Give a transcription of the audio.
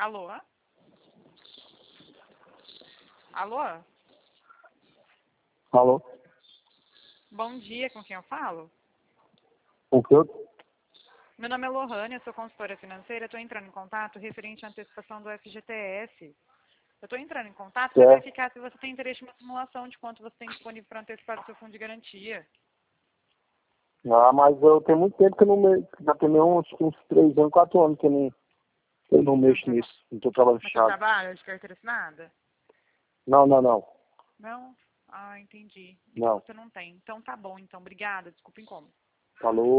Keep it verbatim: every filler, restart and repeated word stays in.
Alô? Alô? Alô? Bom dia, com quem eu falo? O que eu... Meu nome é Lohane, eu sou consultora financeira, estou entrando em contato referente à antecipação do F G T S. Eu estou entrando em contato para É. verificar se você tem interesse em uma simulação de quanto você tem disponível para antecipar o seu fundo de garantia. Ah, mas eu tenho muito tempo que eu não mexo. Já tem uns, uns três anos, quatro anos que eu não, que eu não mexo nisso. Não estou trabalhando Você fechado. trabalha de carteira assinada? Não, não, não. Não? Ah, entendi. Então Não. você não tem. Então tá bom, então. Obrigada. Desculpa o incômodo. Falou.